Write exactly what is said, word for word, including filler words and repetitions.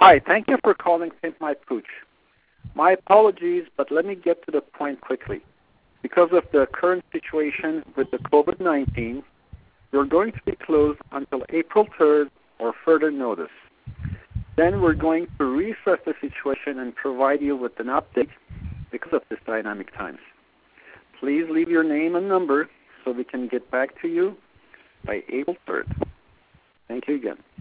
Hi, thank you for calling Pimp My Pooch. My apologies, but let me get to the point quickly. Because of the current situation with the COVID nineteen, we're going to be closed until April third or further notice. Then we're going to reassess the situation and provide you with an update because of this dynamic times. Please leave your name and number so we can get back to you by April third. Thank you again.